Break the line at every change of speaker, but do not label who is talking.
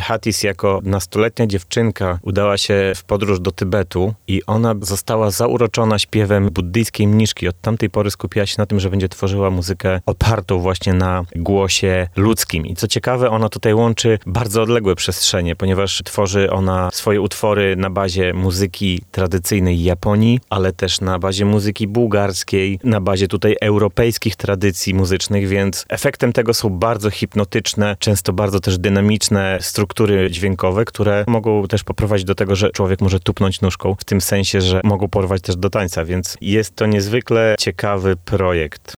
Hattis jako nastoletnia dziewczynka udała się w podróż do Tybetu i ona została zauroczona śpiewem buddyjskiej mniszki. Od tamtej pory skupiła się na tym, że będzie tworzyła muzykę opartą właśnie na głosie ludzkim. I co ciekawe, ona tutaj łączy bardzo odległe przestrzenie, ponieważ tworzy ona swoje utwory na bazie muzyki tradycyjnej Japonii, ale też na bazie muzyki bułgarskiej, na bazie tutaj europejskich tradycji muzycznych, więc efektem tego są bardzo hipnotyczne, często bardzo też dynamiczne struktury dźwiękowe, które mogą też poprowadzić do tego, że człowiek może tupnąć nóżką, w tym sensie, że mogą porwać też do tańca, więc jest to niezwykle ciekawy projekt.